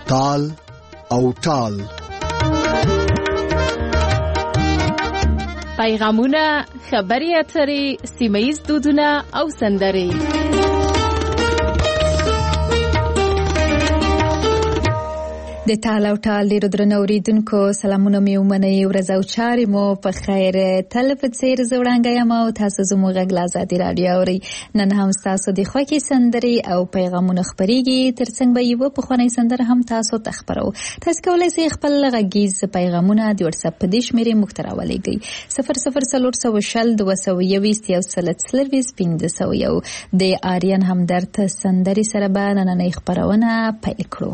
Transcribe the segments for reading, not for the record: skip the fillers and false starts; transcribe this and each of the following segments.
تال او ټال. پیغامونه، خبري اترې، سیمه‌ییز دودونه او سندرې. د ټال او ټال ډیرو درنو اوریدونکو سلامونه مې ومنئ. ورځ او چارې مو په خیر. تل په څیر زه وړانګه یم او تاسو زموږ غږ له ازادي راډیو اورئ. نن هم ستاسو د خوښې سندرې او پیغامونه خپرېږي. ترڅنګ به یوه پخوانۍ سندره هم تاسو ته خپرو. تاسو کولی شئ خپل غږیز پیغامونه د واتساپ په دې شمېرې موږ ته راولېږئ 0040201501 د آریان همدرد سندرې سره به نننۍ خپرونه پیل کړو.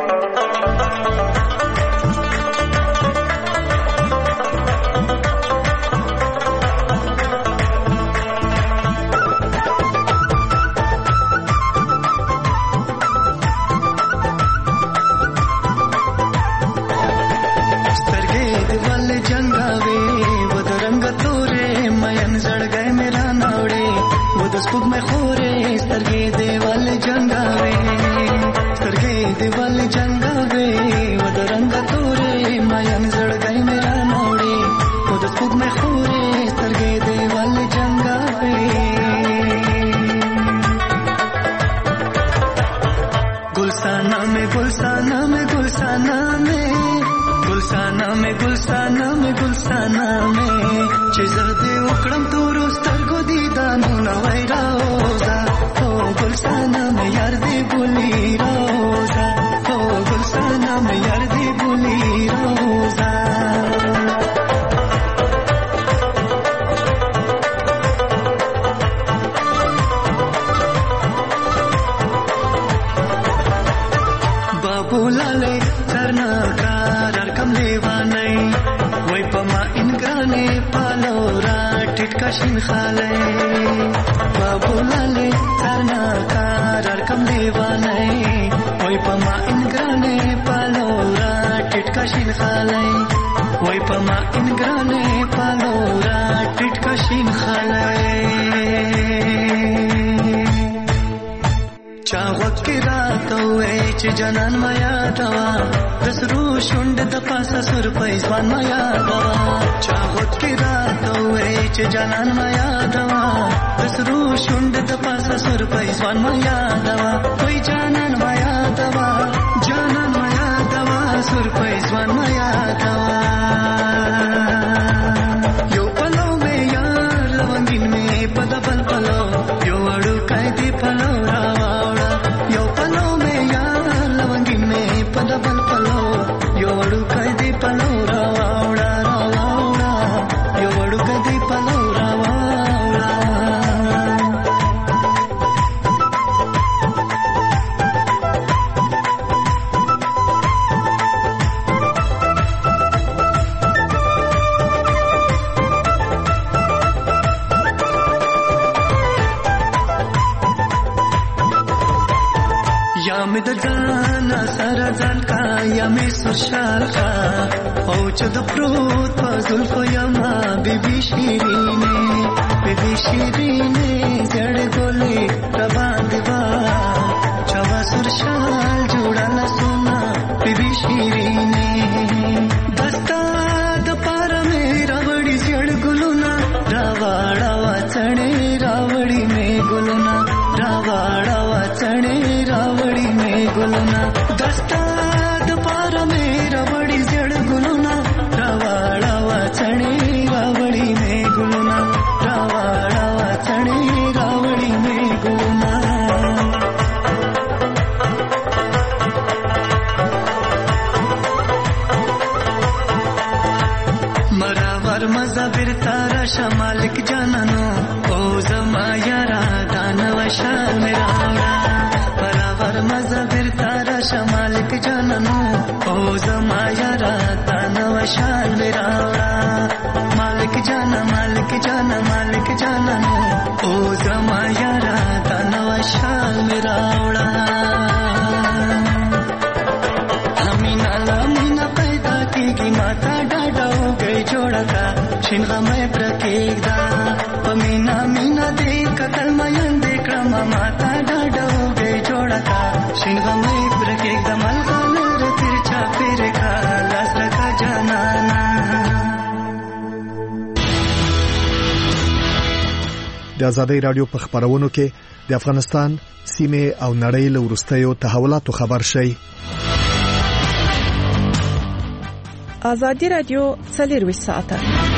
جنان میا دوا دسرو شوند د پاسه سر پیسوان میا دوا چاغت کی رات وې چې جنان میا دوا دسرو شوند د پاسه سر پیسوان میا دوا کوئی جنان میا دوا سر پیسوان میا دوا یو پلو مې یار لونګین مې پد بل پلو یو اړو کای دی پلو راوړا یو پلو مې یار لونګین مې پد بل پلو یو اړو کای دی پلو راوړا یو اړو کای دی پلو راوړا می د ځان سره ځان کا یا می سرشال کا او چې د پروت په زلفو یما بیبي شیرینه زړ ګولې ربا دیوا چوا سرشال جوړاله سونا بیبي شیرینه دستا د پار مې راوړي زړ ګلونا راوړا چړې راوړي مې ګلونا راوړا چړې راوړي مې ګلونا دستا د پار مې راوړي زړ ګلونا راوړا چړې راوړي مې ګلونا راوړا چړې راوړي مې ګلونا مراور مزه بیرته راشه مالک جانانو او زما یارا دانو شال مې راوړه مراور مزه بیرته راشه مالک جانانو او زما یارا دانو شال مې راوړه مالک جانانو او زما یارا دانو شال مې راوړه امینا پیدا کیږي ماتا ډاډا وګي جوړه کا شین غمه پرکېږدا پمینا مینا دې قتل مېن دې کړم ماتا ډاډا وګي جوړه کا شین غمه پرکېږدا ملګر د ازادي رادیو په خبرونو کې د افغانستان سیمه او نړۍ له وروستیو تحولاتو خبر شي. ازادي رادیو 24 ساعته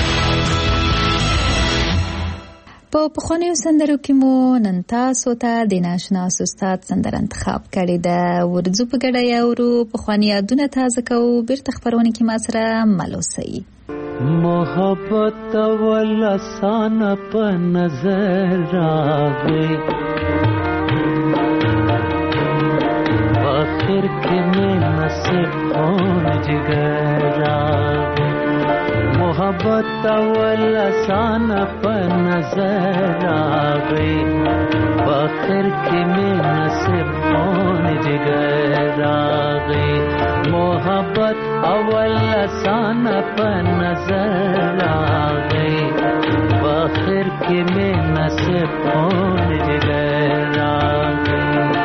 په پخوانیو سندرو کې مو نن تاسو ته د ناشنا استاد سندره انتخاب کړې ده. ورځو په ګډه یاورو پخوانی یادونه تازه کوو. بیرته خبرونه کې ما سره ملوسي. محبت ول آسان په نظر راغی آخر کې مې نصیب خون جگر راغی. محبت ول آسان په نظر راغی آخر کې مې نصیب خون جگر راغی. محبت اول آسان په نظر راغی آخر کې مې نصیب خون جگر راغی.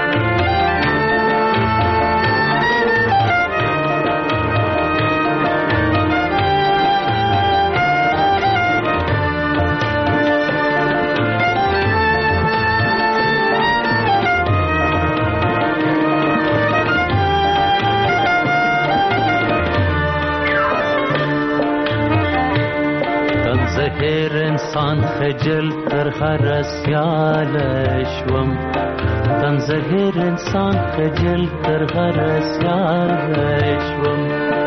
هر انسان خجل تر هر سیال شوم تنظهر انسان خجل تر هر سیال شوم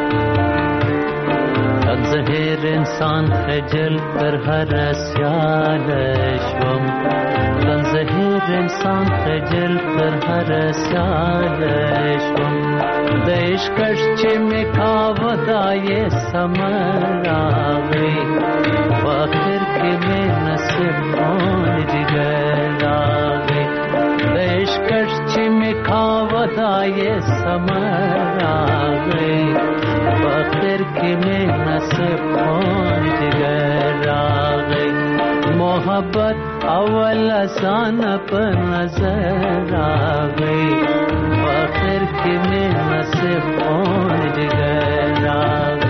تنظهر انسان خجل تر هر سیال شوم تنظهر انسان خجل تر هر سیال شوم د عشقش چې می کاوه دای سمر راغی آخر کې مې نصیب خون جگر راغی. د عشقش چې می کاوه دای سمر راغی آخر کې مې نصیب خون جگر راغی. محبت اول آسان په نظر راغی آخر کې مې نصیب خون جگر راغی.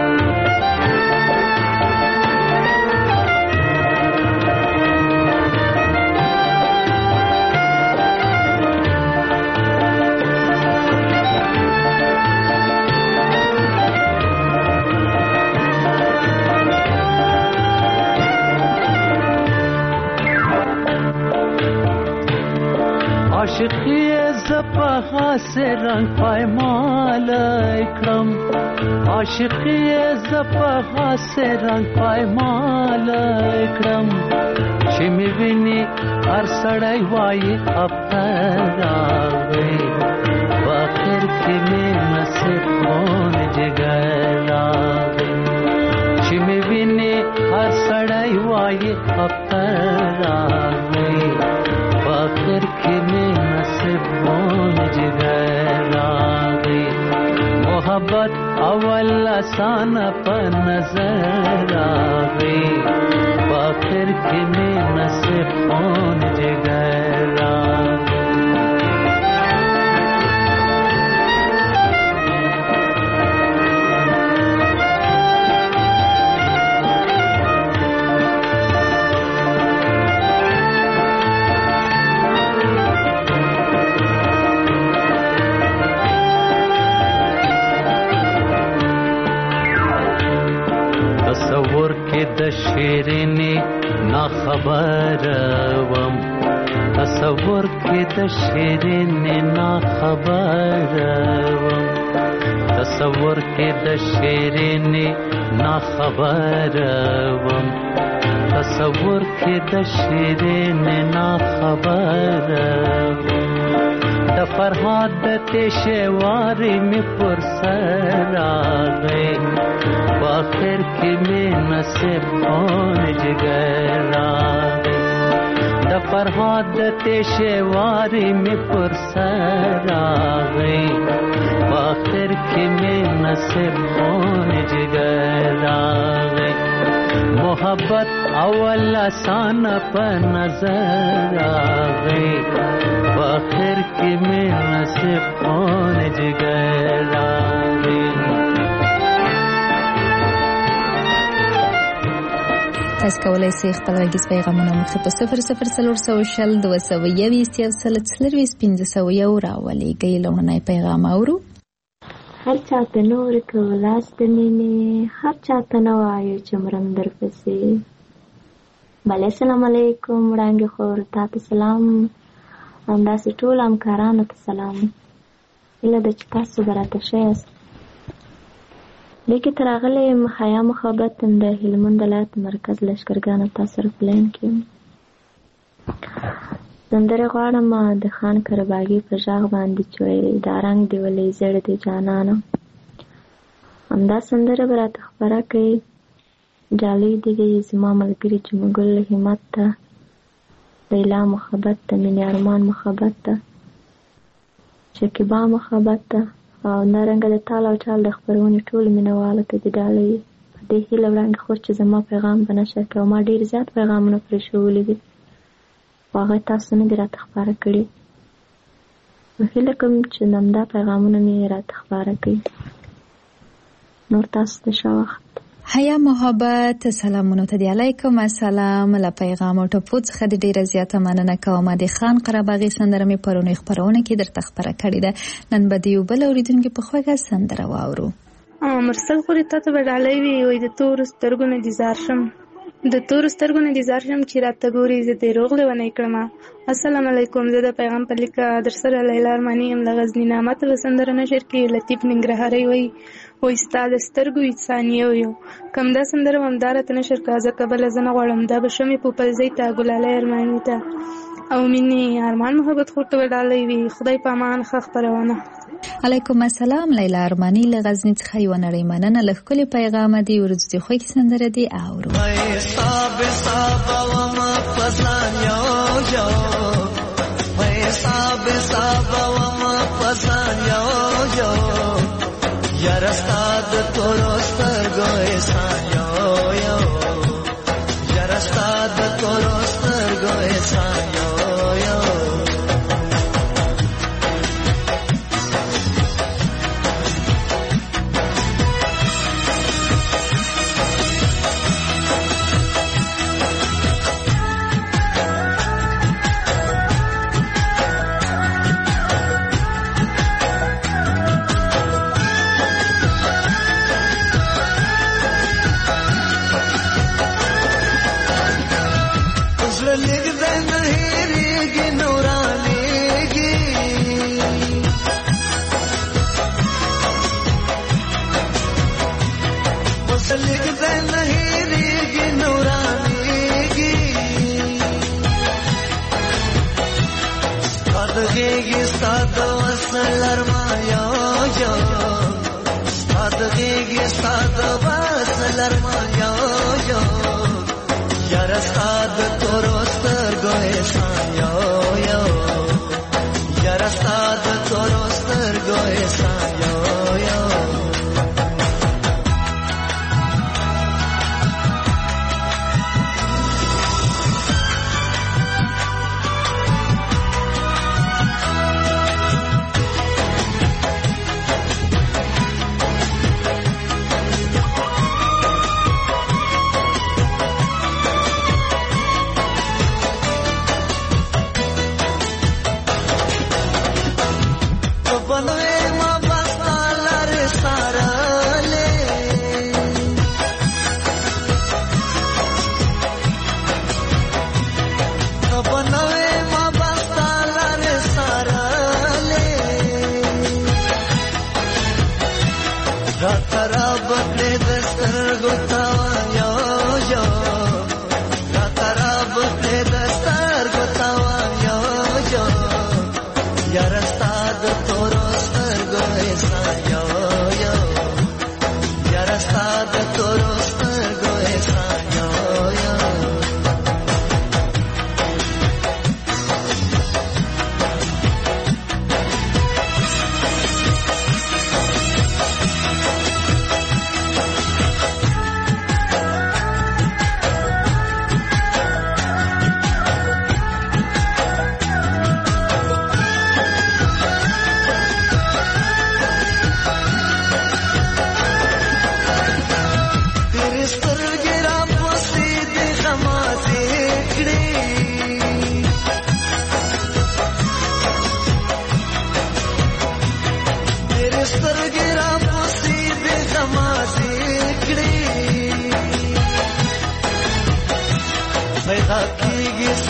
عاشقی زپا سے رنگ پایمال اکرم عاشقی زپا سے رنگ پایمال اکرم چې می ویني هر سړی وایي خبر راغی آخر کې مې نصیب خون جگر راغی. چې می ویني هر سړی وایي خبر راغی آخر کې مې نصیب خون جگر راغی. محبت اول آسان په نظر راغی آخر کې مې نصیب خون جگر راغی. تصور کې د شیرینی نا خبر وم تصور کې د شیرینی نا خبر وم تصور کې د شیرینی نا خبر وم تصور کې د شیرینی نا خبر وم. د فرهاد د تشواري می پر سر راغی آخر کې مې نصیب خون جگر راغی. د فرهاد د تشواري می پر سر راغی آخر کې مې نصیب خون جگر راغی. محبت اول آسان په نظر راغی آخر کې مې نصیب خون جگر راغی. تاسو کولای شئ خپل غږیز پیغامونه مخ په 0040 222 راولېږئ. لومړنی پیغام اورو. هر چاته نور کولاس د مینې، هر چاته نه وایو چې مرم درپسې. بله السلام علیکم وړانګې خور، تا ته سلام، همداسې ټول همکارانو ته سلام. هیله ده چې تاسو به راته ښه یاست. دې کې ته راغلی یم حیا محبت د هلمند ولایت مرکز لښکرګاه تاثر پلین کې سندره غواړم د خان کرباغي په غږ باندې چې دا رنګ دی ولې زړه دی جانانه. همدا سندره به راته خپره کوي. جالۍ دی زما ملګري جمګل همت ته، لیلا محبت ته، مینې ارمان محبت ته، شکیبا محبت ته، او نارنګه د تال او چال د خپرونې ټول مینوالو ته د ډالۍ په دې هیله وړاندې خور چې زما پیغام به نشر کړي. ما ډېر زیات پیغامونه پرې ښوولي دي خو هغه تاسو نه دي راته خپاره کړي. نو هیله کوم چې همدا پیغامونه مې راته خپاره کړي. نور تاسو ته ښه وخت. حیا محبت سلامونه ته دی. علیکم السلام. له پیغام او ټپو څخه د ډیره زیاته مننه کوم. د خان قرباغي سندره مې پرونی خبرونه کې درته خبره کړې ده. نن به دی بل اوریدونکو په خوږه سندره واورو. مرسل خوري ته بدالې وي وي د تور سترګو نه ديزار شم، د تور سترګو نه ديزار شم چې راته ګوري زه دې روغله ونې کړم. السلام علیکم. زه د پیغام په لیکه در سره لیلا ارمانی ام د غزنی نامت سندره نشر کې لطیف ننګرهاري وي و استاد سترګو انسانیه یو کوم دا سندره همدار ته نشر کازه قبل زنه غړم دا بشمه په پلځي ته ګلاله ارمانی ته او مینه ارمان محبت خورته ودالې وي. خدای په امان خخ پرونه. علیکم السلام. لیلا ارمانی له غزنی څخه یو نړۍ مننه. له خپل پیغام دی ورځي خو کې سندره دی اورو. صاحب صاحب و ما پسان یو یو مې صاحب صاحب و ما پسان یو یو یار استاد تورستر ګوي سان یو یو یار استاد تورستر ګوي سان یو یو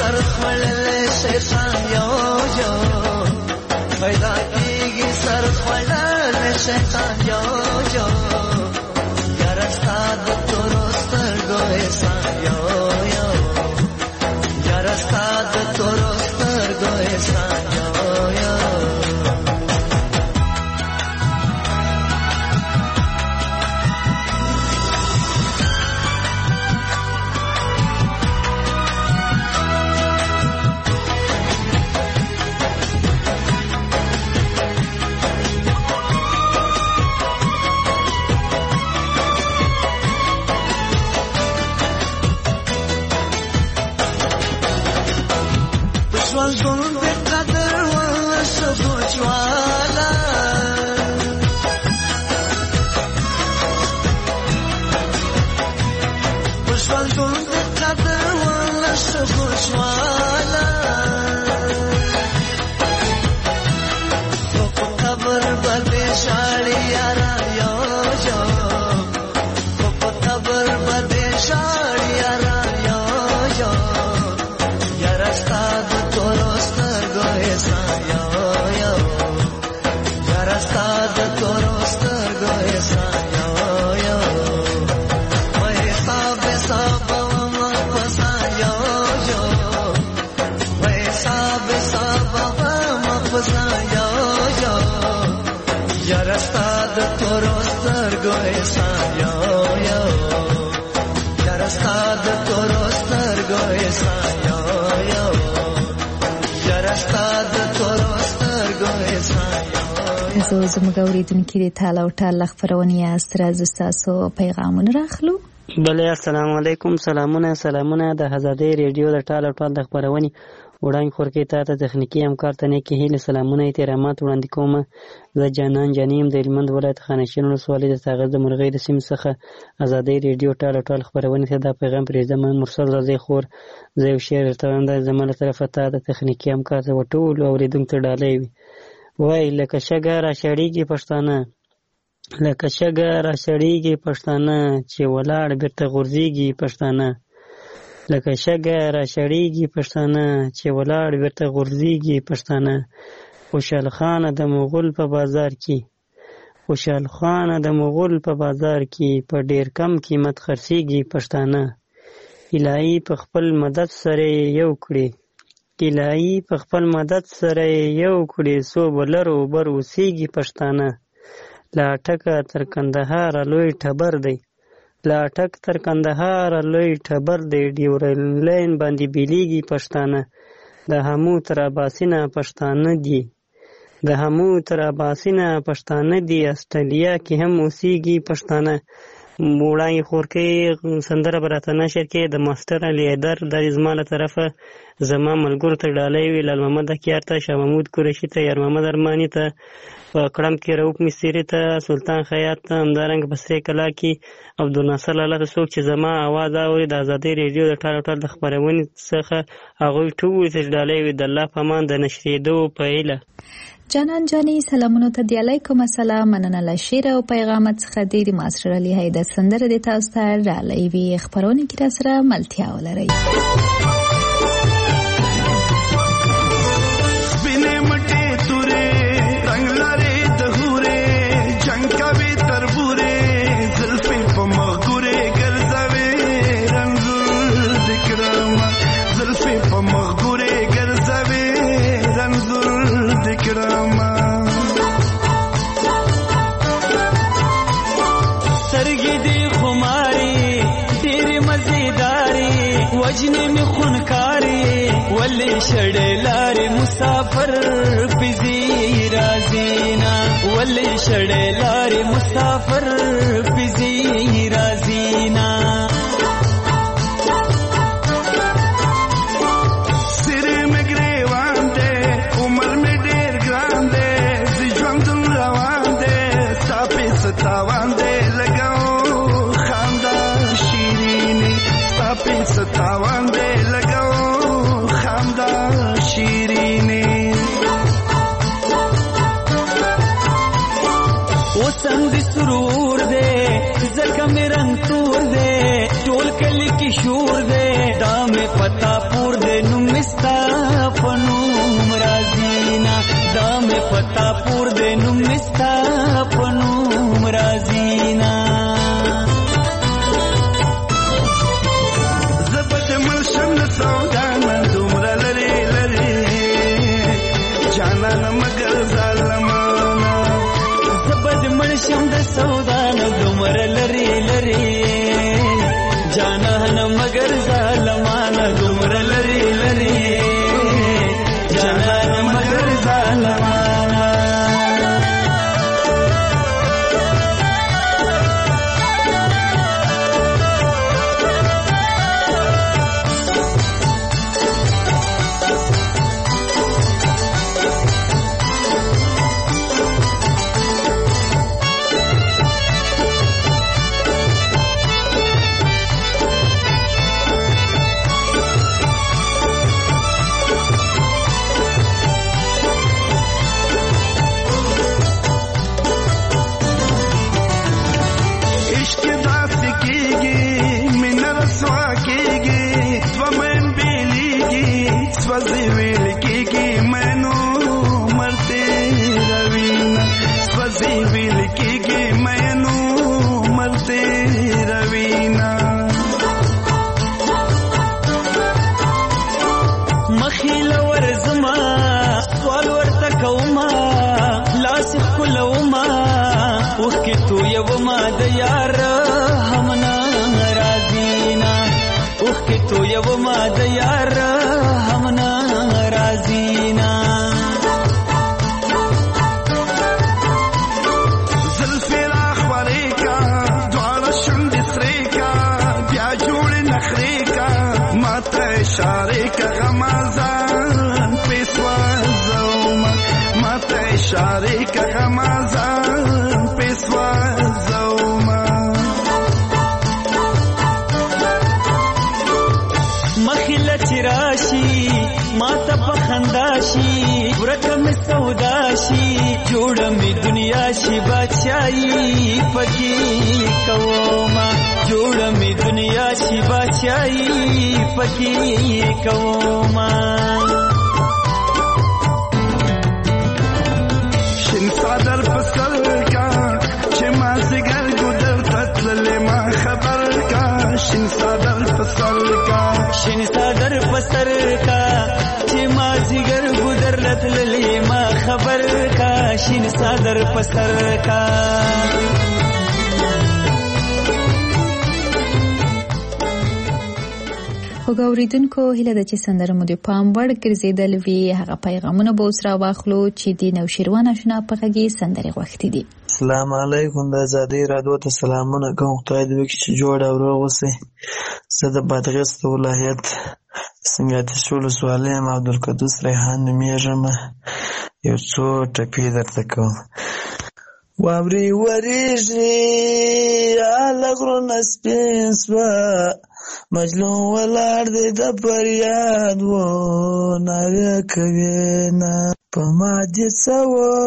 سر خړلې شیطان یو یو پیدا کیږي سر خړلې شیطان یو یو یار استاد تورو سترګو احسان یو یو یار استاد تورو سترګو احسان یو یو زموږ اوریدونکي د تاله او ټال خپرونې یاست. راځو ستاسو پیغامونه راخلو. بله السلام علیکم. سلامونه د آزادۍ ریډیو د ټال او ټال د خپرونې وړاندې خورکې تا ته تخنیکي همکار ته نیکې هیلې سلامونه احترامات وړاندې کوم. زه جانان جانیم د هلمند ولایت خانشین ولسوالۍ د ساغر د مرغۍ د سیمې څخه آزادۍ ریډیو ټال او ټال خپرونې ته دا پیغام پرېږدم. مرسل راځي خور زه یو شعر درته وایم، دا زما له طرفه تا د تخنیکي همکار ته ټولو اورېدونکو ته ډالۍ وي. وای لکه شګه را شړېږي پښتانه، لکه شګه را شړېږي پښتانه چې ولاړ بیرته غورځېږي پښتانه، لکه شګه را شړېږي پښتانه چې ولاړ بیرته غورځېږي پښتانه. خوشحال خانه د مغول په بازار کې، خوشحال خانه د مغول په بازار کې په ډېر کم قیمت خرڅېږي پښتانه. الهي په خپل مدد سره یو کړي، الهي په خپل مدد سره یو کړي څو بلرو بر اوسېږي پښتانه. له اټکه تر کندهار لوی ټبر دی، له اټک تر کندهار لوی ټبر دی، ډیورنډ لاین باندې بیلیږي پښتانه. د همو تر اباسینه پښتانه دي، د همو تر اباسینه پښتانه دي، استرالیا کې هم اوسېږي پښتانه. وړاندې خورکې سندره به راته نشر کې د ماسټر علي حیدر دا زما له طرفه زما ملګرو ته ډالۍ وي، لال محمد اکیار ته، شاه محمود قریشي ته، یار محمد ارماني ته، په کړم کې رؤف مستري ته، سلطان خیاط ته، همدارنګه په سرې کلا کې عبدالناصر لاله ته. څوک چې زما اواز اوري د ازادۍ ریډیو د ټال او ټال د خپرونې څخه هغوی ټول ته ډالۍ وي. د الله په امان د نشرېدو په هیله. جانان جانی سلامونو ته دی علیکم السلام. مننه له شعر او پیغامات څخه ډېر ماسټر علي حیدر سندره د تاسو ته ډالۍ وي. خبرونه کې را سره ملتیا ولرئ. وجنه می خونکاری ولی شړې لارې مسافر پزی رازینا، ولی شړې لارې مسافر پزی رازینا. سره مګری وانده عمر می ډیر ګران ده، ژوند روان ده صافي ستاوان ده لګاو خندا شیرینی، صافي ستاوان ده لګاو خندا شیرینی. وسنګ د سرور ده زکه مې رنگ تور ده، ټول کلی کې شور ده، دا مې پتا پور ده، نو مې دې پتا پور دې نوم مستا پنوم رازینا زبد ملشم سودانا دومره لري لري جانان مگر ظالمانا زبد ملشم د سودانا دومره لري لري جانان مگر ظالمانا دومره لري لري جانان مگر ظالمانا تو یو ما د یار همنا رازینا زلفی را خوری کا دوار شند سری کا بیا جوڑ نخری کا ماتا اشاره کا غمازان پیسوا زوما ماتا اشاره کا غمازان پیسوا زوما راشي ماته پخنداشي ورکم سوداشي جوړه می دنیا شي بادشاہي پکې کوما جوړه می دنیا شي بادشاہي پکې کوما شین صدر پسل کا چې ما زګر ګدر تتل ما خبر کا شین صدر پسل کا شین صدر پسر کا چې ما زګر ګدر لتل ما خبر کا شین صدر پسر کا وګوریدونکو هله د چې سندره مو د پام وړ ګرځیدل وی هغه پیغامونه به اوس را واخلو چې د نوشیروان آشنا په غږی سندره غوښتي دي. السلام علیکم د آزادۍ رادیو ته سلامونه کوم. خدای دې وکړي چې جوړ او روغ اوسئ. زه د بادغیس ولایت سنګاتیش ولسوالۍ یم. عبدالقدوس ریحان نومیږم. یو څو ټپې درته کوم. واوري وریږي هله غرونه سپین سوه مجلون ولاړ دی د فریاد و ناوې کوي نه په ما دې څه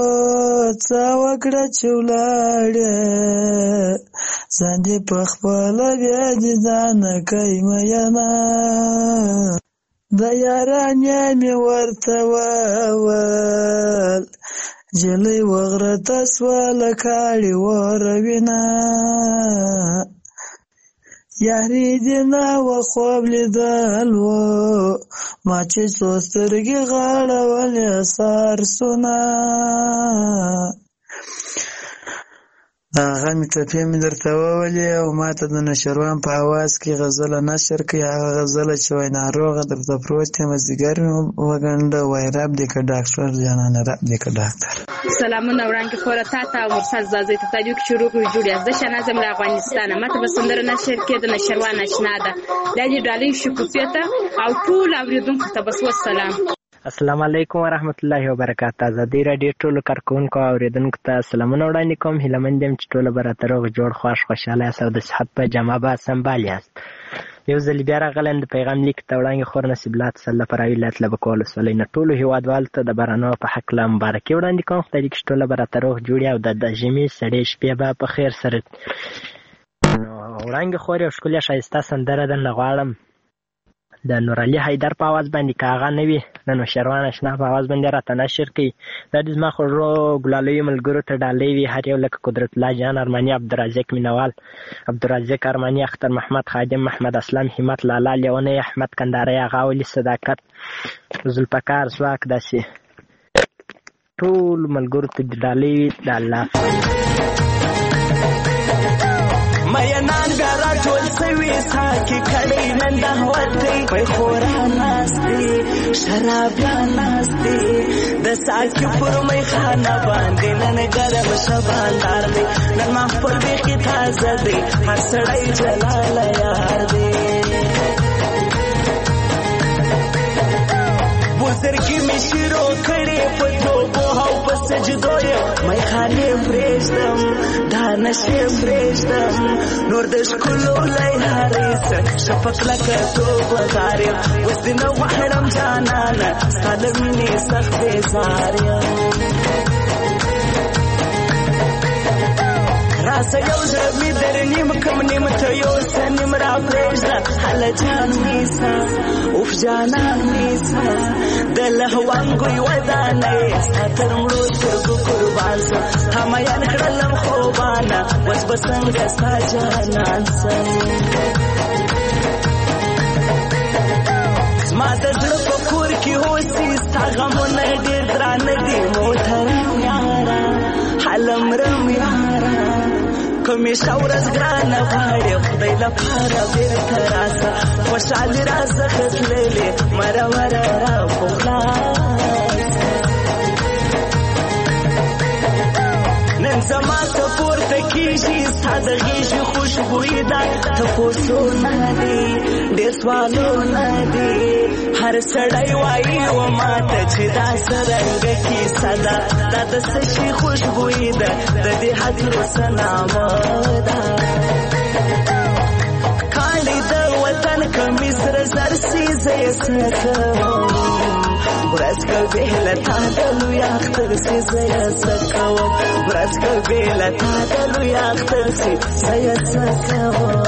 وکړه چې ولاړې ځان دې پخپله بیا دې ځانه کوي میینه د یارانې مې ورته وویل جلۍ وغرته سوه له کاړې وروینه یاري دې نه وه خوب لیدل و ما چې څو سترګې غاړولې سارسونه هغه مې ټپې مې درته وولې او ما ته د نشروان په اواز کې غزله نشر کړي. هغه غزله چې وایي ناروغه درته پروت یم ځیګر مې وګنډه وایي رب دې که ډاکټر جانانه رب دې که ډاکټر. سلامونه وړاندې خوره تا ته او مرسل زازۍ ته تاجو کې شروع کړو جوړې زه شنازم له افغانستانه. ماته به سندره نشر کې د نشروان اشنا ده دا دې ډالۍ شکوفیه ته او ټول اورېدونکو ته به سلام. السلام علیکم ورحمت الله وبرکاته. آزادۍ راډیو ټولو کارکوونکو او اورېدونکو ته سلامونه وړاندې کوم. هیله مند یم چې ټوله به راته روغ جوړ خوښ خوشحاله یاست او د صحت په جامه به سنبال یاست. یو ځل بیا راغلی د پیغام لیک ته وړاندې خور نصیب الله تسله پراوي له طلبه کول ولسوالۍ نه ټولو هېوادوالو ته د بارانو په هکله مبارکي وړاندې کوم. خدای دې کړي چې ټوله به راته روغ جوړ او د ژمي سړې شپې به په خیر سره. نو وړاندې خور یو ښکلې ښایسته سندره درنه غواړم د نور علي حیدر په आवाज باندې کاغه نه وي د نوشروان اشنا په आवाज باندې راته نشر کوي. دا د زما خوږو ګلالوي ملګرو ته ډالۍ وي هر یو لکه قدرت الله جان ارماني عبدالرزاق مینوال عبدالرزاق ارماني اختر محمد خادم محمد اسلام همت لالا لیونی احمد کنداري آغا ولي صداقت ذوالفقار ځواک داسې ټول ملګرو ته ډالۍ وي د الله مینان بیا راټول سوي ساکي کړی نن د هوتۍ پیخوران ناستې شرابیان ناستې د ساکي پر میخانه باندې نن ګرم شباندار دی نن محفل بیخي تازه دی هر سړی جلاله یار دی بزرګي مې شروع کړې په توبو او په سجدو یم میخانې پرېږدم دا نشې پرېږدم نور د ښکلو لیارې څه شفق لکه توبهدار یم اوس دې نه غواړم جانانه ستا له مینې سخت بېزار یم راسه یو زړه مې در نیم کم نیم ته یوسه نیم را پرېږده هله جان نیسه اوف جانان نیسه د لهوانګوی ودانه یې ستا تر مړو سترګو قربان سم تا میان کړلم خوبانه اوس به څنګه ستا جانان سم زما د زړه په کور کې اوسي ستا غمونه ډېر درانه دي موټرم یاره حلمرم یاره کومې ښه ورځ ګرانه غواړې خدای لپاره بېرته راسه خوشحالي راڅخه تللې مرمره را په خلاصه نن زما ته پورته کېږي ستا د غېږې خوشبويي ده تپوسونه دي ډېر سوالونه دي هر سړی وایي و ماته چې دا څرنګه کیسه ده دا د څه شي خوشبويي ده د دې هدیرو څه نامه ده کاڼي د وطن کمیس سره زر سي زه یې څه کوم ورځ که بې له تا د لوی اختر سي زه یې څه کوم ورځ که بې له تا د لوی اختر سي زه یې څه کوم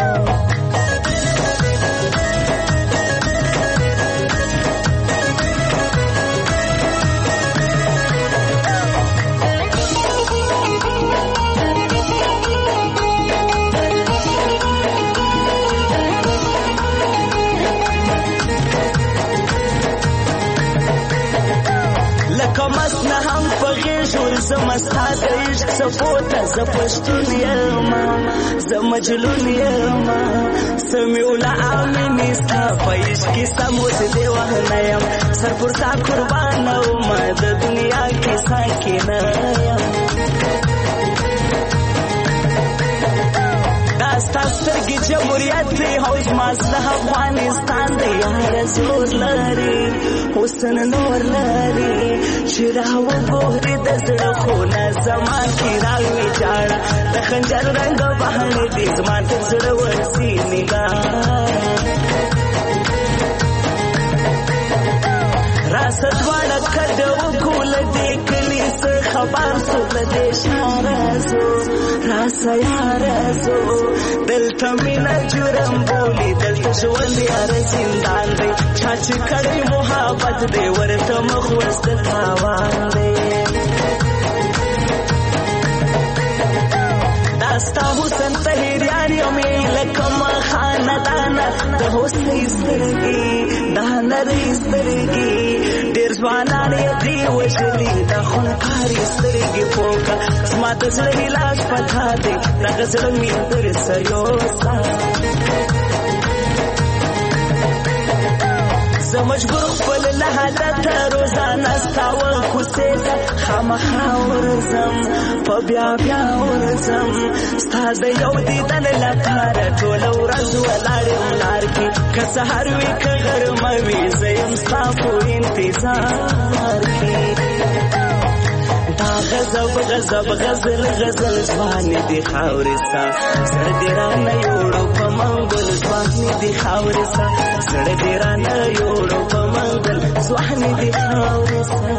کمس نه هم په غېږ ورځم ستا د عشق څپو ته زه پښتون یم زه مجنون یم سمیع الله امینې ستا په عشق کې سم اوس دې وهنه یم سر پر تا قربانه ومه د دنیا کې ساکنه یم دا ستا سترګې جمهوریت دی او زما زړه افغانستان دی یاره زور لري حسن نور لري چې راوګورې د زړه خونه زما کې راویجاړه د خنجر رنګ بهانې دي زما تر زړه ورسي نګاره راسه دواړه کډه وکړو له دې کلي څه خبر سو له دې ښاره ځو راسه یاره ځو دلته مینه جرم بولي دلته ژوند یاره زندان دی چا چې کړی محبت دی ورته مخ اوس د تاوان دی دا ستا حسن طهیریان یم لکه خاندانه د حسنې سترګې دا نرۍ سترګې ډېر ځوانان یې دې وژلي دا خونکارې سترګې پوکه زما د زړه علاج پتا دی دغه زړه مې در سه یوسه زه مجبور خپل له حالته روزانه ستا کوڅې ته خامخا ورځم په بیا بیا ورځم ستا د یو دیدن لپاره ټوله ورځ ولاړ یم لار کې که سهار وي که غرمه وي زه یم ستا په انتظار کې دا غضب غضب غزل غزل ځوانې دي خاورې ستا زړه دې رانه یوړو په منګل ځوانې دي خاورې ستا زړه دې رانه یوړو په منګل ځوانې دي خاورې ستا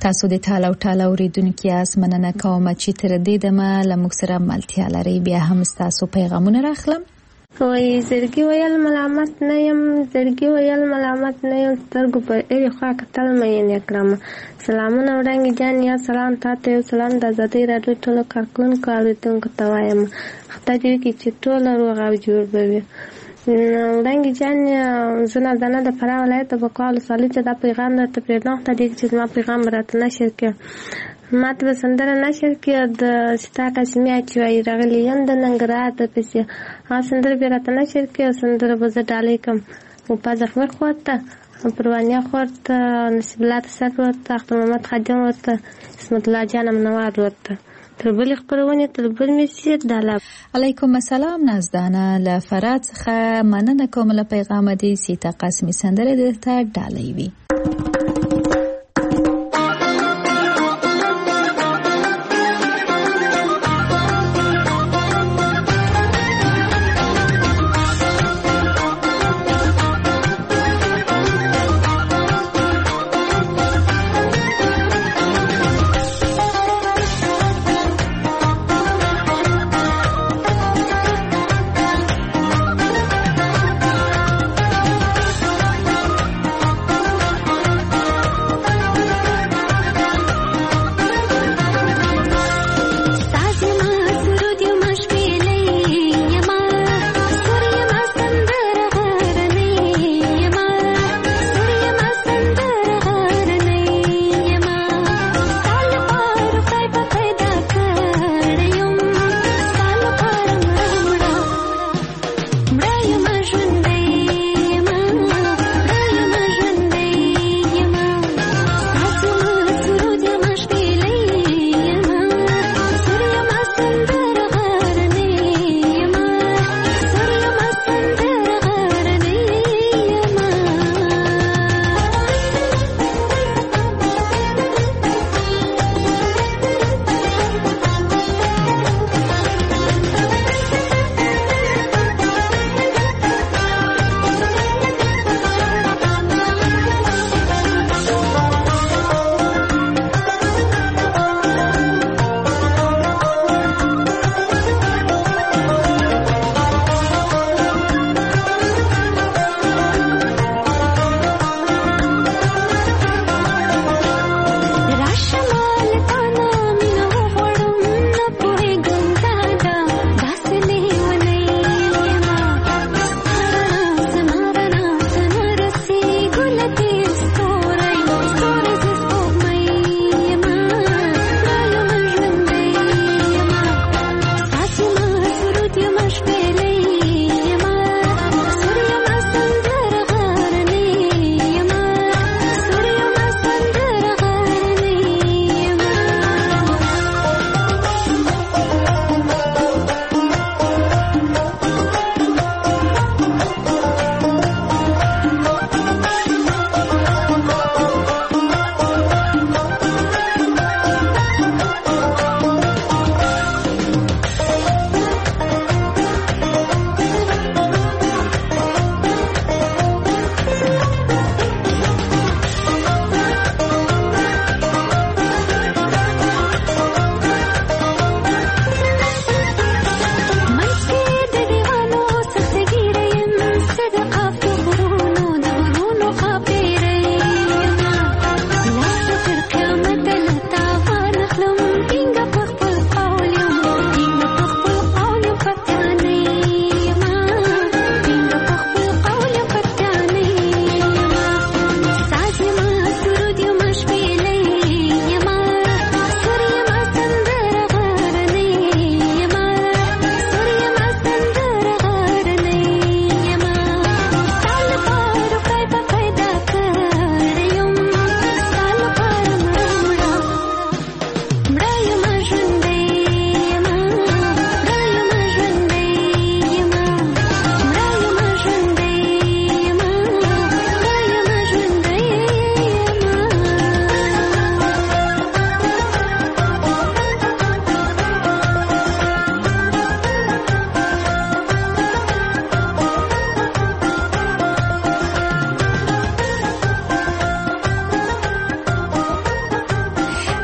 تاسو د ټال او ټال اوریدونکو یاست. مننه کوم چې تر دې دمه له موږ سره ملتیا لري. بیا هم تاسو پیغامونه راخلم. وای زړګي ویل ملامت نه یم، زړګي ویل ملامت نه یم، سترګو په اړې خوا کتل مې نه کړم. سلامونه وړاندې جان، یا سلام تاته یو سلام د آزادۍ راډیو ټولو کارکونکو اوریدونکو ته وایم. خدای دې وکړي چې ټول روغ او جوړ به وي. وړاندې جان، زه نازنه د فراه ولایت د بکوال ولسوالۍ ته دا پیغام درته پرېږدم. خدای دې چې زما پیغام راته نشر کړي. ما ته به سندره نشر کړي د ستا قسمي چې وایي راغلی یم د ننګرهار د پسې. هغه سندره بیا راته نشر کړي او سندره به زه ډالۍ کړم. وپا زخمر خور ته، پروانیا خور ته، نصیب الله تسر ورته، اختر محمد خادم ورته، اسمت الله جان منوار ورته. تر بلې خپرونې تر بل میسیر دالا. علیکم السلام نازدانه له فرات څخه مننه کوم له پیغام دې سیتا قاسمی سندره درته ډالۍ وي.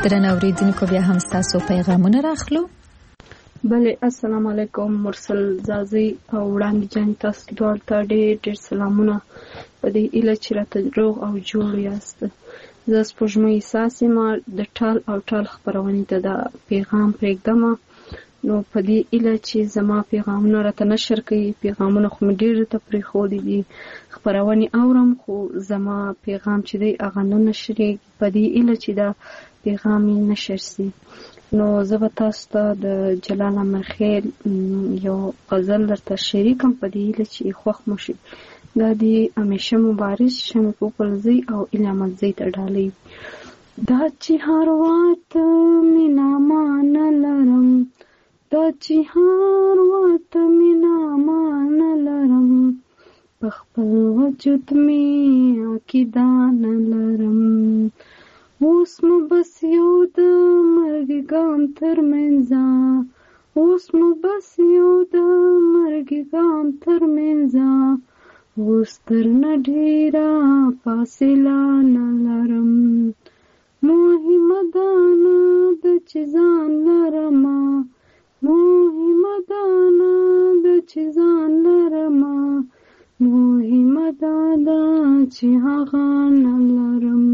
درنو اوریدونکو بیا هم تاسو پیغامونه راخلو. بله السلام علیکم مرسل زازي او وړاندې جان تاسو ډول ته ډېر سلامونه په دې اله چې راته روغ او جوړ یاست. زه سپوږمۍ ساسي ما د ټال او ټال خبرونې ته دا پیغام پرېږدم. نو په دې اله چې زما پیغامونه راته نشر کوي پیغامونه خو مې ډېر ته پرېښودي دي خبرونې اورم خو زما پیغام چې دی هغه نه نشرېږي په دې اله چې دا پیغام یې نشر سي. نو زه به تاسو ته د جلال امرخیل یو غزل درته شریکم په دې اله چې خوښ مو شي. دا دی همیشه مبارز شمې پوپلزی او الیامزی ته ډالۍ. دا چې هر وخت مینا مان لرم دا چې هر وخت مینا مان لرم په خپل وجود می عقیده نه لرم اوس مو بس یو د مرګ ګام تر منځه اوس مو بس یو د مرګ ګام تر منځه اوس تر نه ډېره فاصله نه لرم مهمه ده نه د چې ځان لرمه مهمه ده نه د چې ځان لرمه مهمه ده چې هغه نه لرم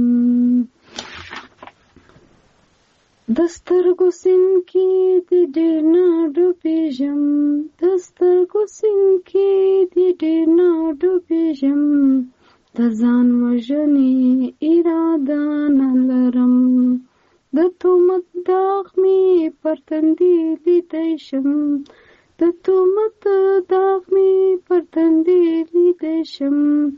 د سترګو سیند کې د ډېر نه ډوبېږم د سترګو سیند کې د ډېر نه ډوبېږم د ځان وژنې اراده نه لرم د تهمت داغ مې پر تندي لیدی شم د تهمت داغ مې پر تندي لیدی شم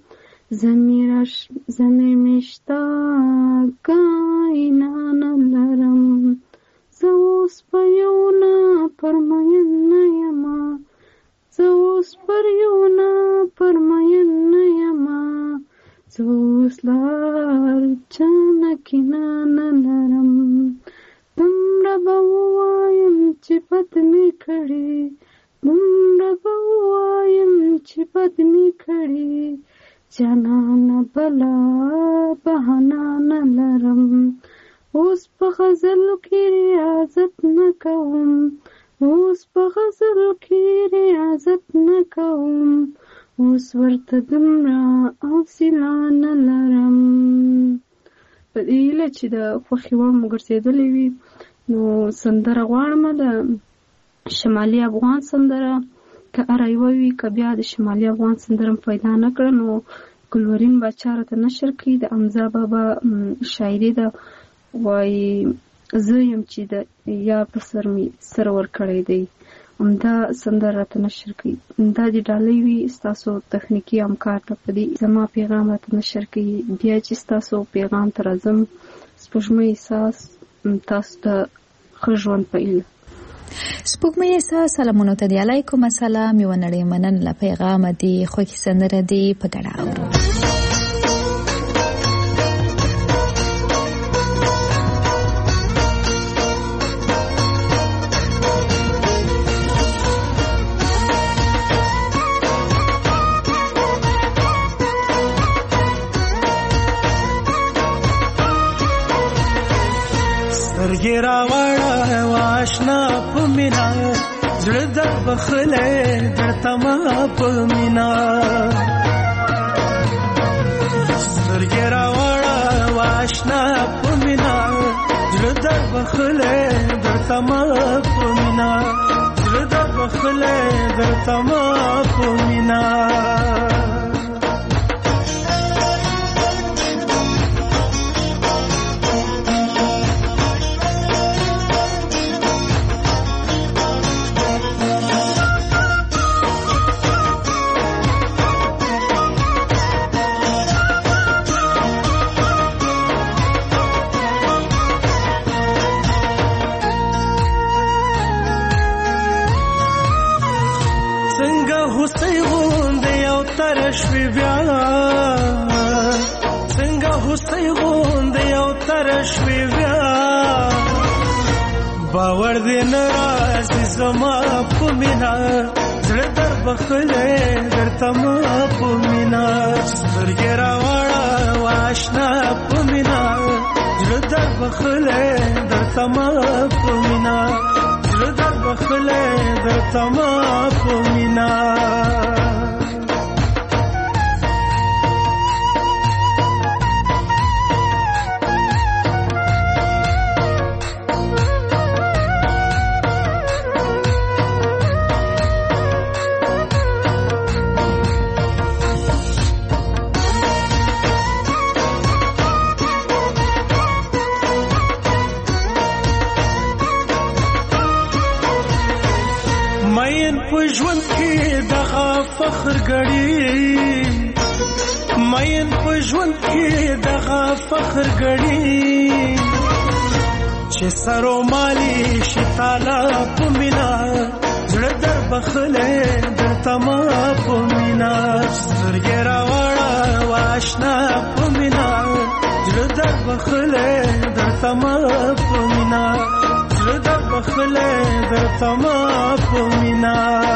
زمیر مشتا کائنا نه لرم زه اوس په یو نه پرمین نه یمه زه اوس پر یو نه پرمین نه یمه زه اوس لار چا نه کینه نه لرم دومره به ووایم چې بد مې کړي دومره به ووایم چې بد مې کړي جانانه بلا بهانه نه لرم اوس په غزلو کې ریاضت نه کوم اوس په غزلو کې ریاضت نه کوم اوس ورته دومره حوصله نه لرم. په دې هیله چې د خوښې وړ مو ګرځېدلې وي نو سندره غواړم د شمالي افغان سندره که هره یوه وي که بیا د شمالي افغان سندره م پیدا نه کړه نو ګلورین باچا راته نشر کړي د حمزه بابا شاعري ده وایي زه یم چې د یار په سر مې سر ورکړی دی همدا سندره راته نشر کړي دا د ډالۍ وي ستاسو تخنیکي همکار ته په دې زما پیغام راته نشر کړي بیا چې ستاسو پیغام ته راځم سپوږمۍ احساس تاسو ته ښه ژوند په ایله سپوږمۍ احساس سلامونه ته دی علیکم السلام یو نړۍ مننه پیغام دی خوښي سندره دی په ګډه اورو سترګې راوړه واشنا په مینا زړه در بخلې درته ما په مینا سترګې راوړه واشنا په مینا زړه در بخلې درته ما په مینا زړه در بخلې درته ما په مینا شوی بیا څنګه هوسۍ غوندې یو تر شوی بیا باور دې نه راځي زما په مینا زړه در بخلې درته ما په مینا سترګې راوړه واشنا په مینا زړه در بخلې درته ما په مینا زړه در بخلې درته ما په مینا ژوند کې دغه فخر غړي مین په ژوند کې دغه فخر غړي چې سرو مالي شتاله په مینا زړه در بخلې درته ما په مینا سترګې راوړه واشنا په مینا زړه در بخلې درته ما په مینا زړه در بخلې درته ما په مینا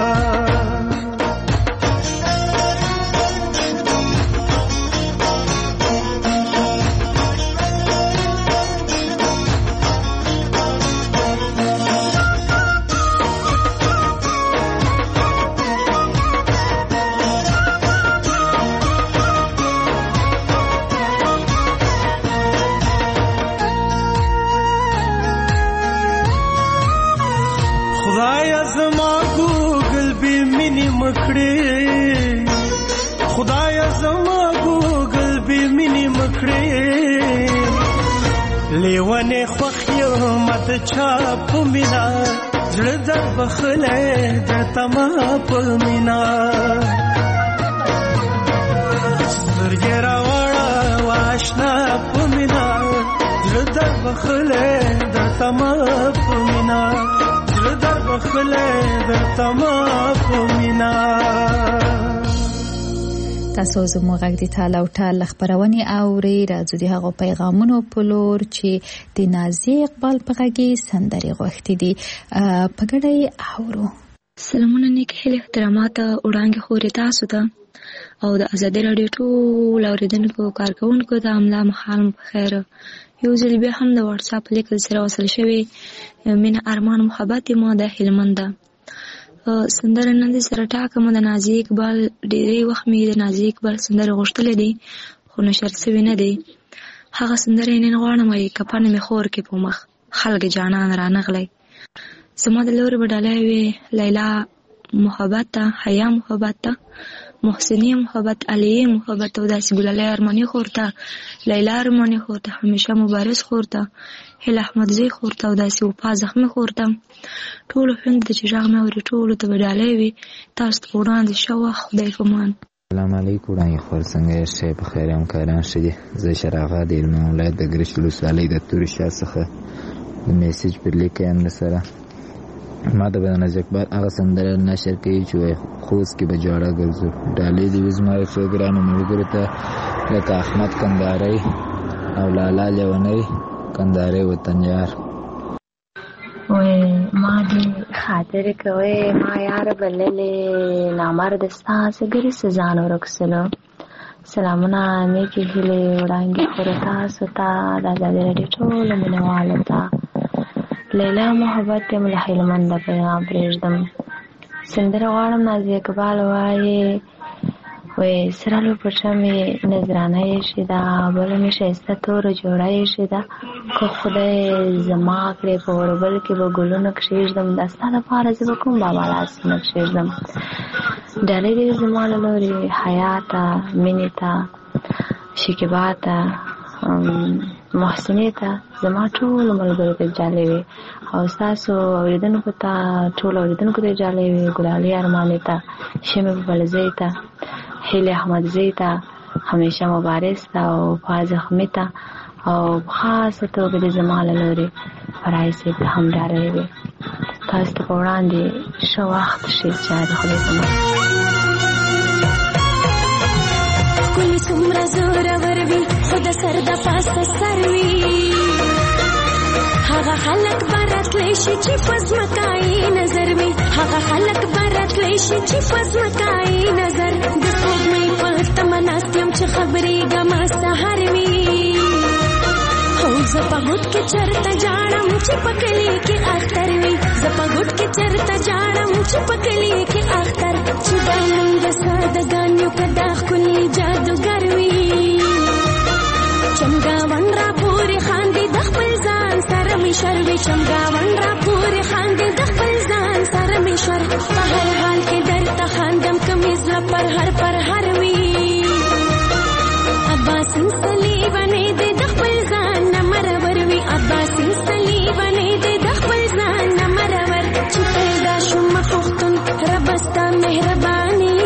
خدایا زما ګوګل به مینې مکړې لیوانې خوښ یم د چا په مینا زړه در بخلې درته ما په مینا سترګې راوړه واشنا په مینا زړه در بخلې درته ما په مینا زړه در بخلې درته ما په مینا تاسو زموږ غږ د تاله او ټال خبرونه اوري راځو د هغو پیغامونو په لور چې د نازي اقبال په غږی سندري غوښتي دي په ګډه اورو. سلامونه نیک هیله احترامات وړاندې خورې تاسو ته او د ازادي رادیو ټول اوریدونکو کارکونکو ته املا مخال په خیر. یو ځل بیا هم د واتس اپ لیک سره وصل شوی مینه ارمان محبت ما د هلمند سندره نن دې سره ټاکم د نازي اقبال ډېری وخت مې د نازي اقبال سندره غوښتلې دي خو نشر شوی نه دی. هغه سندره نن غواړم چې کپانه مې خور کې په مخ خلک جانان رانغلی زما د لوري بدلای وی لیلا محبت حیا محبت محسنی محبت علی محبت او داسې ګلالای ارمانی خورته لیلا ارمانی خورته همیشه مبارز خورته هل احمد زی خورته او داسې وفا زخمی خورته ټول هند چې ژغ مې ورې ټول ته بدلای وی تاسو ته وړاندې شو خدای فمان. السلام علیکم وړاندې خور څنګه شې په خیر هم کاران شې زه شراغه د علم ولایت د ګرشلو ولسوالۍ د توري شاه څخه د میسج پر لیکم سره ما د بیان اقبال هغه سندره نشر کوي چې خوست کې به جوړه ګرځو ډالې دی وزما څو ګرانو ملګرو ته لکه احمد کندهاري او لالا لیونی کندهاري وطن یار وای ما دې خاطر کوي ما یار بللې نامرد ستاسو ګری سزان ورکسلو سلامونه نیکی هیله وړاندې خور تاسو ته د ازادي رادیو ټول مینوالو ته لیلا محبت یم له هلمند پیغام پرېږدم سندره غواړم نازي اقبال وایي وای سرالو پټه مې نظرانه یې شي دا بله مې ښایسته توره جوړه یې شي دا که خدای زما کړې په اوربل کې به ګلونه کښېږدم دا ستا دپاره زه به کوم بابا لاسونه کښېږدم ډالۍ دې زما له لورې حیا ته مینې ته شکیبا ته محسنې ته زما ټولو ملګرو ته جالۍ وي او ستاسو اورېدونکو ته ټولو اورېدونکو ته جالۍ وي ګلالۍ ارمانې ته شمې بلزۍ ته هیلې احمدزۍ ته همیشه مبارز ته او وفا زخمي ته او خاصه توګه د زما له لورې فرای صاحب ته هم ډالۍ وي تاسو ته په وړاندې ښه وخت شي چې د خدای په مخ ښکلي څومره زورور وي خو د سر د پاسه سر وي هغه خلک به راتلی شي چې په ځمکایي نظر وي هغه خلک به راتلی شي چې په ځمکایي نظر د سپوږمۍ په تمه ناست یم چې خبرېږم سهار وي او زپګټ کې چرته جاړم چې پکلی کې اختر وي زپګټ کې چرته جاړم چې پکلی کې اختر چې باندې سادهګانو کدا خولي جادوګر وي چمګاون را پورې خاندي د خپل ځان سره می شروي چمګاون را پورې خاندي د خپل ځان سره می شر په هر حال کې درته خاندم کمیز پر هر وي عباسین صلیبانه دې د خپل ځان نمرور وي عباسین صلیبانه دې د خپل ځان نمرور چې پیدا شوم پختون رب ستا مهرباني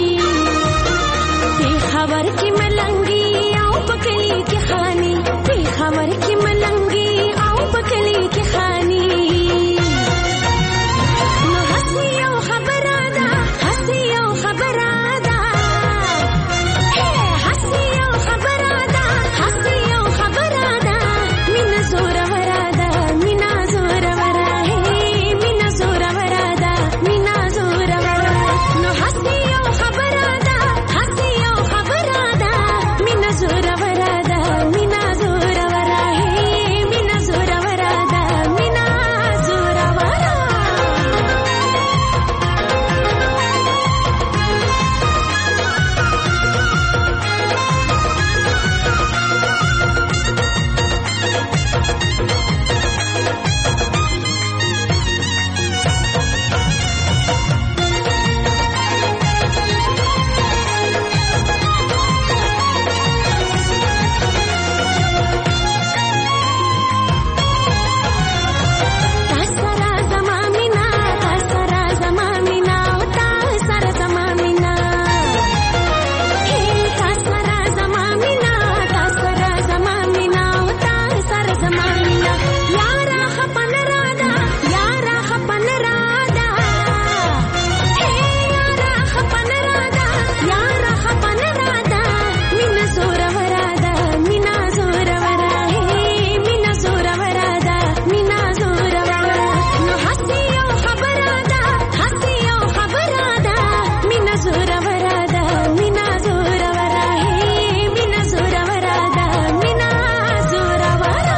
په خبر کې ملنګي او پکلی کې خاني په خبر کې ملنګي او پکلی کې خاني نو حسي او خبره ده حسي او خبره ده حسي او خبره ده حسي او خبره ده مینا زور وراده مینا زور وراده مینا زور وراده مینا زور وراده نو حسي او خبره ده حسي او خبره ده مینا زور وراده مینا زور وراده مینا زور وراده مینا زور وراده تاسرا زمامینا تاسرا زمامینا تاسرا زمامینا تاسرا زمامینا تاسرا زمامینا تاسرا زمامینا یارا خپن رادا یارا خپن رادا یارا خپن رادا یارا خپن رادا مینا زور ورادا مینا زور ورادا مینا زور ورادا مینا زور ورادا نو حسي او خبره ده حسي او خبره ده مینا زور ورادا مینا زور ورادا مینا زور ورادا مینا زور ورادا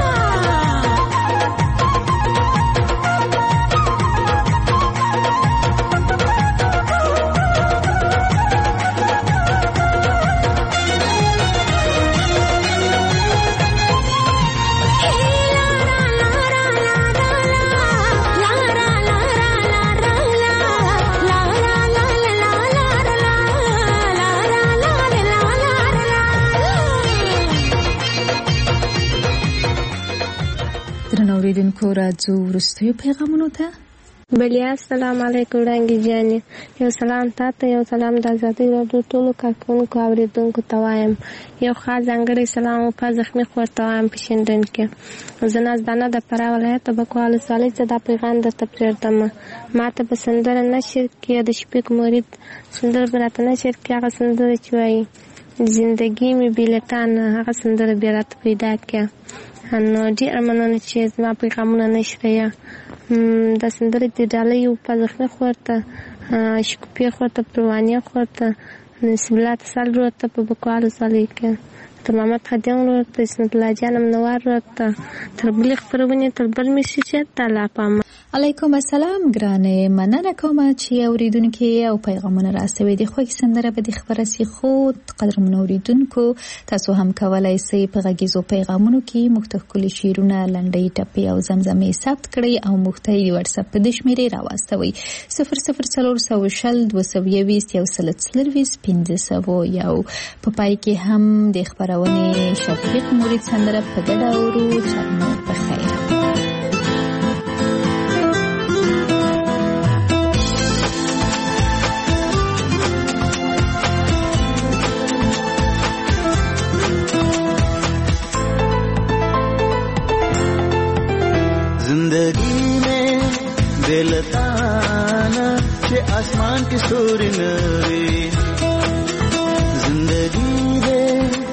درنو اوریدونکو راځو وروستیو پیغامونو ته. بلیا السلام علیکم وړانګې جانې یو سلام تاته یو سلام د ازادۍ راډیو ټولو کارکوونکو اورېدونکو ته وایم یو خاص ځانګړی سلام په زخمي خور ته وایم په شینډن کې زه نازدانه د فراه ولایت بکوا ولسوالۍ څخه دا پیغام درته پرېږدم ما ته په سندره نشر کې د شفیق مرید سندره به راته نشر کې هغه سندره چې وایي زندگی مې بیلټان هغه سندره بیا راته پیدا کړه نو ډېره مننه چې زما پیغامونه نشریه دا سندره د ډالۍ په زخمي خور ته شکوپي خور ته پروانیه خور ته نصیب الله تسل ورور ته په بکوا ولسوالۍ کې تر محمد خادم ورور ته اسمت الله جان منور ورور ته تر بلې خپرونې تر بل میسیج ته لا پام علیکم السلام ګرانې مننه کوم چې اوریدونکو او پیغامونه راستوي د خوږ سندره به د خبره سي خو قدرمن اوریدونکو تاسو هم کولای شئ په غږیزو پیغامونو کې مختلف شعرونه لنډۍ ټپې او زمزمې ثبت کړئ او مختلف واتس اپ په دشمیرې راوستوي 00402021 یو په پای کې هم د خبرونه شفیق مرید سندره په ګډه اورو چرمو په خیر जिंदगी में बेलताना के आसमान के सूरज नवे जिंदगी में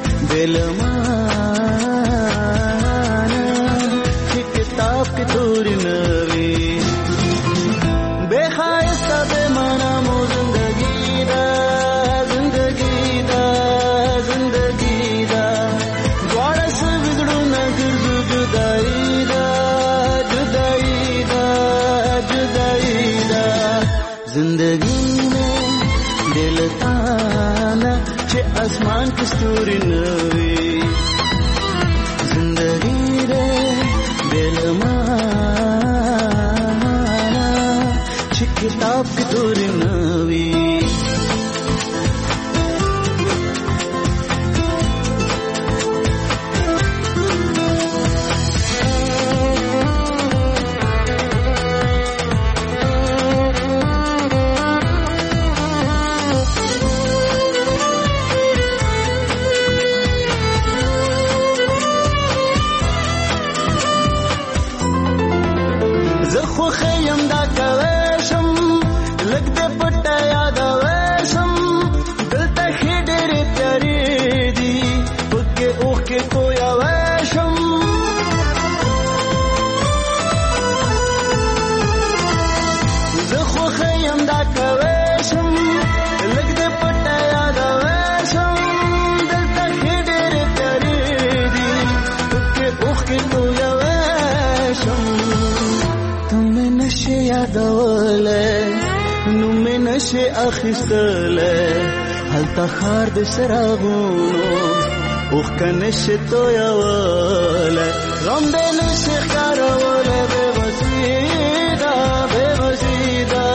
बेलमाना के किताब के तोर नवे बेखायस्ता बेमाना मो जिंदगी दा द्वारा से बिगड़ो न गिरजू आसमान की स्तूरी नवी जिंदगी रे बेलमाना ची किताब की दूरी नवी نشه اخیستله هلته خار د سراغونو اوخ کنشه تویواله غم د نشه کاروله بوسیدا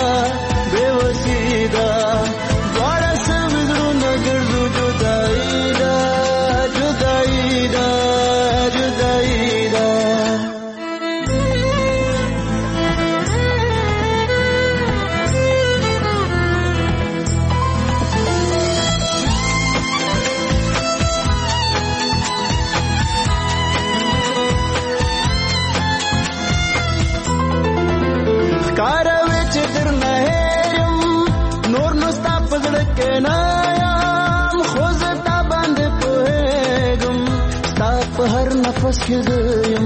دواره سوزرونه ګرځو جدایی دا نفس کې یم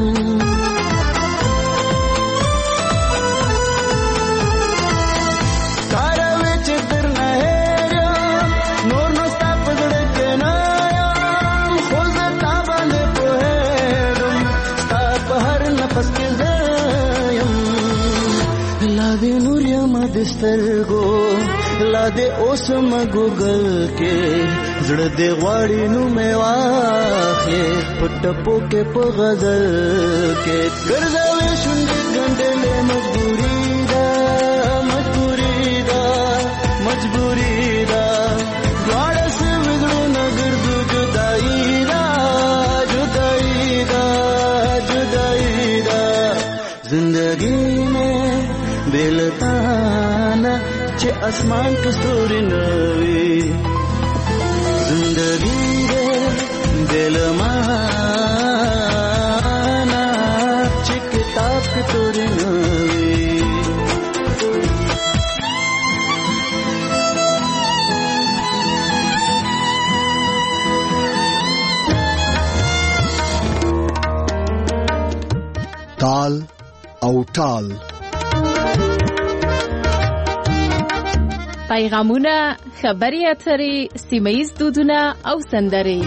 کاروي چې درنه هېرم نور نو ستا په زړه کې نه یم خو زه تا باندې پوهېږم ستا په هر نفس کې زه یم لا دې نور یم د سترګو لا دې اوس م ګوګل کې زړه دې غواړي نو مې واخلې په ټپو کې په غزل کې ګرځوي شونډې ګنډلې مجبوري ده دواړه سوي زړونه ګرځو جدایي ده زندګي مې بېلتانه چې اسمان کې ستوري نه وي زندگی دے دل مانا چی کتاب کی توری نوی تال او ټال پیغامونه، خبري اترې، سیمه‌ییز دودونه او سندرې.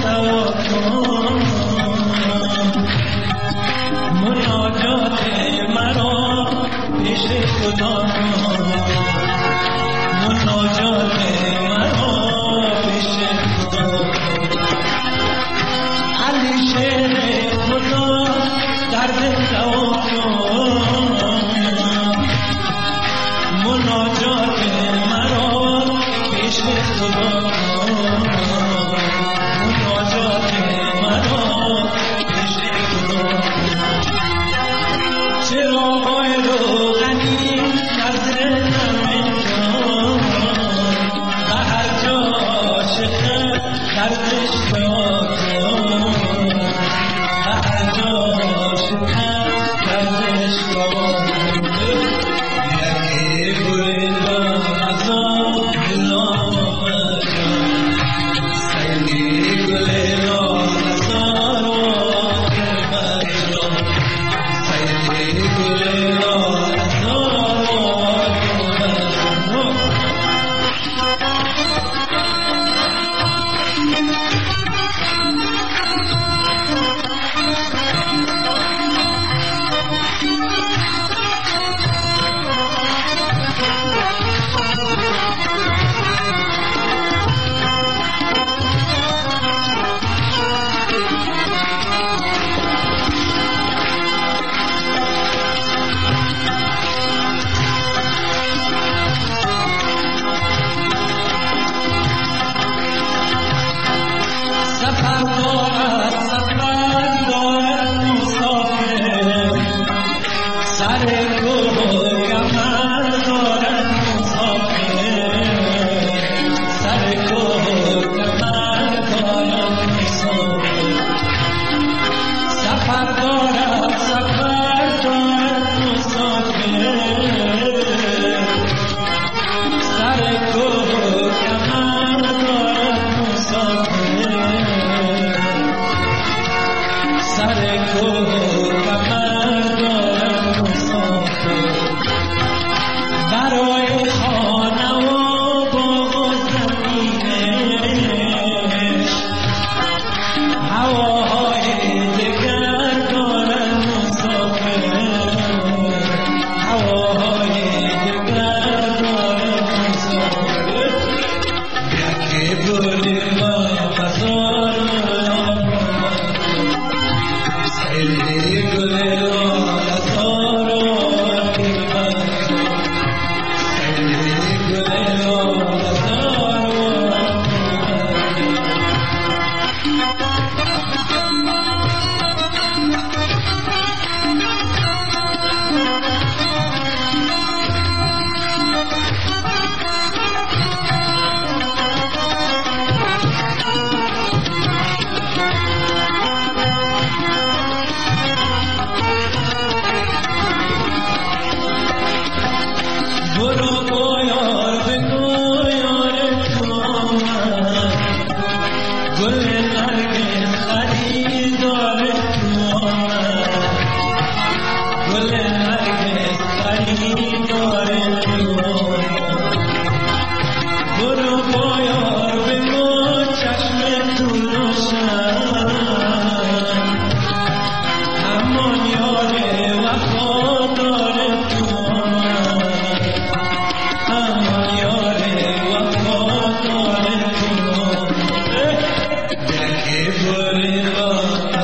Give